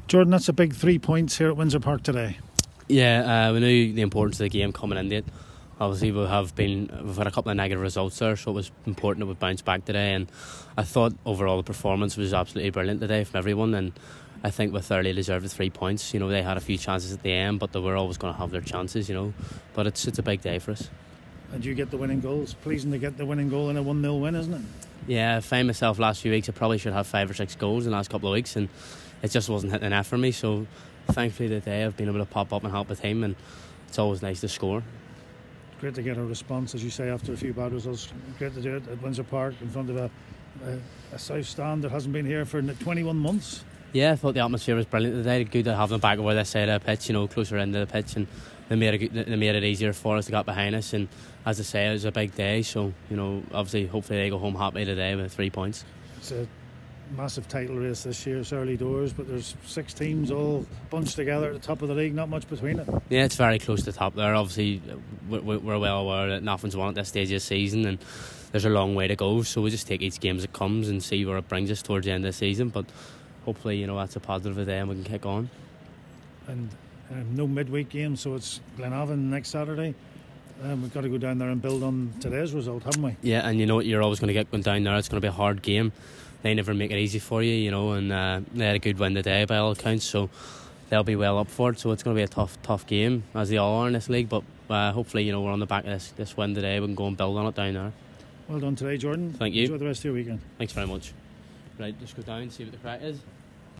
Jordan, that's a big 3 points here at Windsor Park today. Yeah, we knew the importance of the game coming into it. Obviously we've had a couple of negative results there, so it was important that we bounced back today, and I thought overall the performance was absolutely brilliant today from everyone, and I think we thoroughly deserved the 3 points. You know, they had a few chances at the end, but they were always going to have their chances, you know, but it's a big day for us. And you get the winning goals. Pleasing to get the winning goal in a 1-0 win, isn't it? Yeah, I found myself last few weeks I probably should have 5 or 6 goals in the last couple of weeks, and it just wasn't hitting enough for me, so thankfully today I've been able to pop up and help the team, and it's always nice to score. Great to get a response, as you say, after a few bad results. Great to do it at Windsor Park in front of a South stand that hasn't been here for 21 months. Yeah, I thought the atmosphere was brilliant today. Good to have them back over this side of the pitch, you know, closer into the pitch, and they made it easier for us to get behind us. And as I say, it was a big day, so you know, obviously, hopefully they go home happy today with 3 points. It's a massive title race this year. It's early doors, but there's 6 teams all bunched together at the top of the league. Not much between it. Yeah, it's very close to the top there. Obviously, we're well aware that nothing's won at this stage of the season, and there's a long way to go. So we just take each game as it comes and see where it brings us towards the end of the season. But hopefully, you know, that's a positive today and we can kick on. And no midweek game, so it's Glenavon next Saturday. We've got to go down there and build on today's result, haven't we? Yeah, and you know what you're always going to get going down there. It's going to be a hard game. They never make it easy for you, know, and they had a good win today by all accounts, so they'll be well up for it. So it's going to be a tough game, as they all are in this league. But hopefully, you know, we're on the back of this win today. We can go and build on it down there. Well done today, Jordan. Thank you. Enjoy the rest of your weekend. Thanks very much. Right, just go down and see what the crack is.